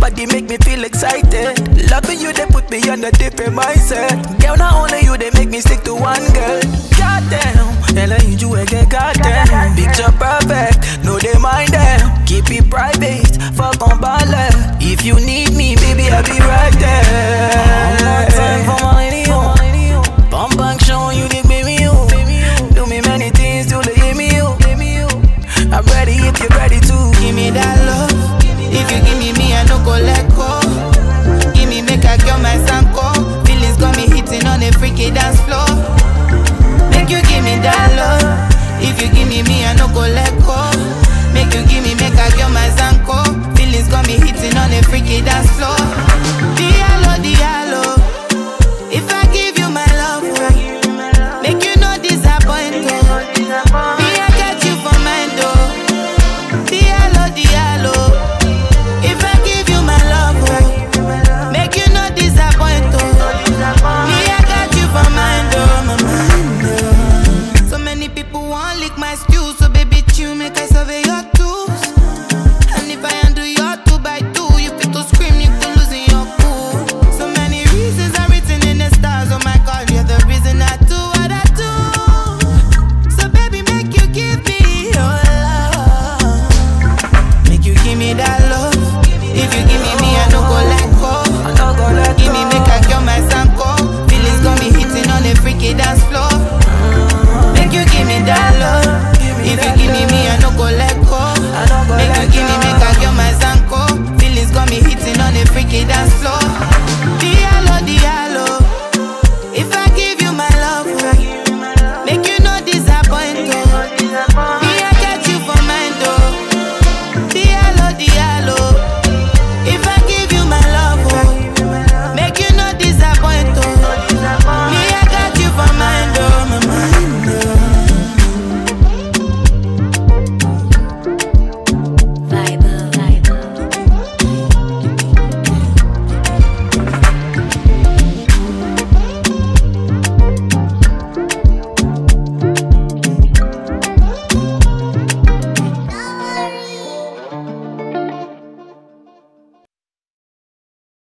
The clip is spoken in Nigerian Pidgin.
body make me feel excited. Loving you, they put me on a different mindset. Girl, not only you, they make me stick to one girl. Goddamn, hell, I need you again, goddamn. Picture perfect, no they mind them. Keep it private, fuck on ballet. If you need me, baby, I'll be right there. One more time for my lady, bum bang show you the baby, you. Do me many things till they hear me, you. I'm ready if you're ready to. Give me that love. If you give me, I no go let go. Give me, make I girl my sanko. Feelings got me hitting on a freaky dance floor. Make you give me that love. If you give me, I no go let go. Make you give me, make I girl my sanko. Feelings got me hitting on a freaky dance floor. Diallo, diallo. If I give you my love, make you no disappoint. Me, I got you for mine, though. Diallo, diallo. If I give you my love, make you no disappoint. Me, I got you for mine, though. My mind, though. So many people want lick my stew, so baby, chew, make I survey your tools. And if I undo your 2x2, you fit to scream, you can lose in your cool. So many reasons are written in the stars. Oh my God, you're the reason I do what I do. So baby, make you give me your love. Make you give me that love. If you give me, I no go let go. Give me, make I cure my sanko. Feelings got me hitting on a freaky dance floor. Make you give me that love. If you give me, I no go let go. Make you give me, make I cure my sanko. Feelings got me hitting on a freaky dance floor.